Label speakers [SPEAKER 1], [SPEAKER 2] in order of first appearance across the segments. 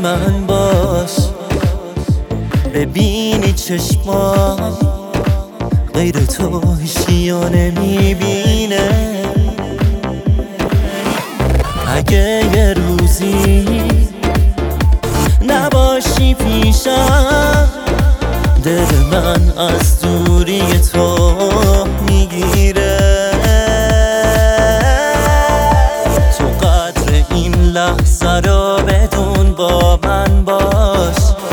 [SPEAKER 1] من باش. ببینی چشمام غیر تو هیچیو نمیبینه. اگه یه روزی نباشی پیشم، دل من از دوری تو میگیره. تو قدر این لحظه رو بدون، با من باش.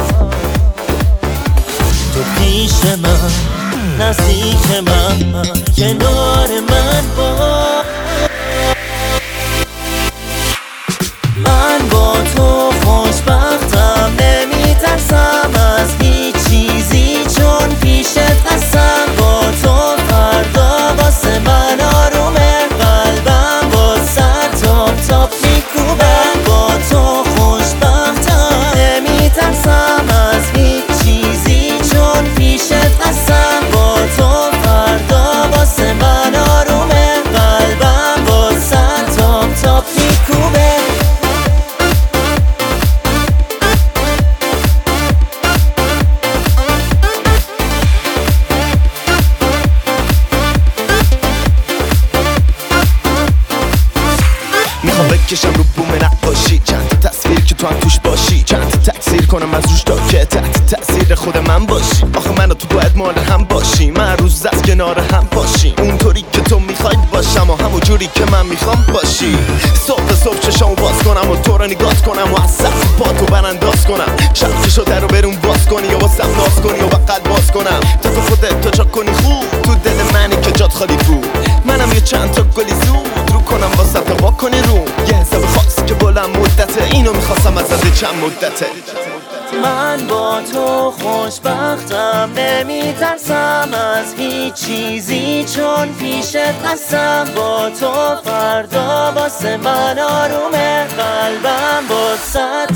[SPEAKER 1] تو پیش من، نزدیک من، کنار من باش. من با تو خوشبختم، نمیترسم از هیچ چیزی چون پیشت هستم. با تو فردا واسه من آرومه، قلبم با سر تاپ تاپ میکوبه. با تو خوشبختم، نمیترسم از هیچ چیزی چون پیشت هستم. با تو فردا واسه من آرومه، قلبم با سر تاپ تاپ میکوبه.
[SPEAKER 2] میخوام بکشم رو بوم نقاشی، چند تا تصویر که تو هم توش باشی، چند تا تکثیر کنم از روش تا که تحت تأثیر خود من باشی. آخه من و تو باید مال هم باشیم، هر روز از کنار هم باشیم. اونطوری که تو میخوای باشم و همون جوری که من میخوام باشی. صبح چشامو باز کنم و تو رو نگاه کنم و از سقف پا تو برانداز کنم. شب که شده رو برون باز کنی و واسم ناز کنی و بغل باز کنم. تا تو خودت تا جا کنی خوب تو دل منی که جات خالی بود. منم یه چند تا گلی زود رو کنم واسه تا وا کنی رو. یه حساب خاص که بلند مدته، اینو میخواستم از چند مدته.
[SPEAKER 1] من با تو خوشبختم، نمیترسم از هیچ چیزی چون پیشت هستم. با تو فردا واسه من آرومه، قلبم با سر